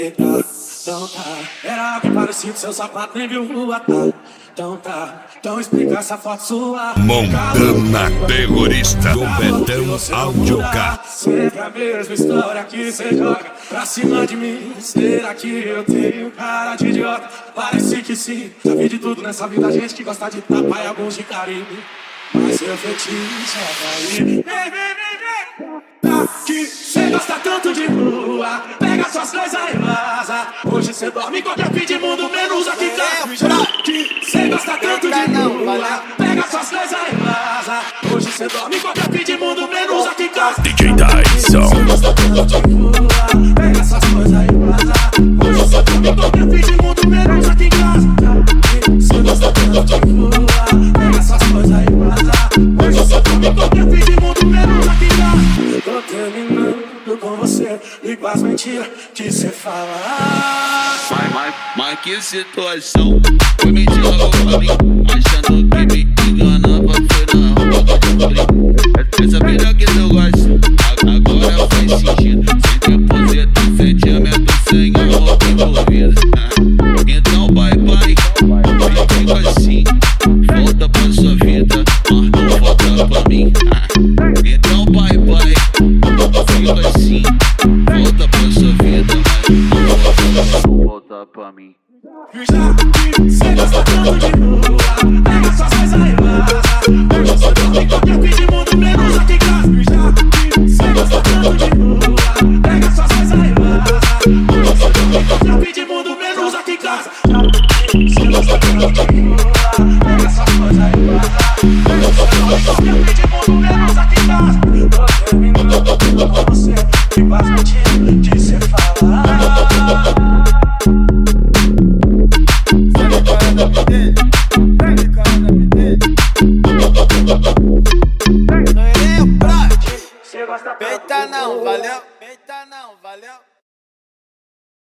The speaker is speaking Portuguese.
Então tá, era algo parecido, seu sapato nem viu o ataque. Então tá, então explica essa foto sua. Montana Terrorista do Betão Audiocast. Sempre a mesma história que cê joga pra cima de mim. Será que eu tenho cara de idiota? Parece que sim, já vi de tudo nessa vida. Gente que gosta de tapa e alguns de carinho, mas seu fetiche é cair. Que cê gosta tanto de rua, pega suas coisas e vaza. Hoje cê dorme em qualquer fim de mundo, menos aqui em casa. Que cê gosta tanto de rua, pega suas coisas e vaza. Hoje cê dorme em qualquer fim de mundo, menos aqui em casa. DJ Dyson. Cê gosta tanto de rua, pega suas coisas e vaza. Hoje cê dorme em qualquer fim de mundo, menos aqui em casa. Que cê gosta tanto de rua, pega suas coisas e vaza. Hoje cê dorme em qualquer fim de mundo, menos aqui em casa. Tô terminando com você e com as mentiras que cê fala. Mas que situação, foi mentira logo pra mim, achando que me enganava, foi na rua. Essa vida que eu gosto, agora faz sentido. Sem depósito, sentimento, sem amor envolvido. Então bye bye, fica assim, volta pra sua vida, mas não volta pra mim. Então bye bye, fica assim, volta pra sua vida, mas não volta pra mim. Já que cê gosta tanto de rua, pega suas coisas e vaza. Hoje cê dorme em qualquer fim de mundo, menos aqui em casa. Já que cê gosta tanto de rua, pega suas coisas e vaza. Hoje cê dorme em qualquer fim de mundo, menos aqui em casa. Já que cê gosta tanto de rua, pega suas coisas e vaza. Hoje cê dorme em qualquer fim de mundo, menos aqui em casa. Tô terminando com você e com as mentiras que cê fala. Peita não, valeu. Peita não, valeu.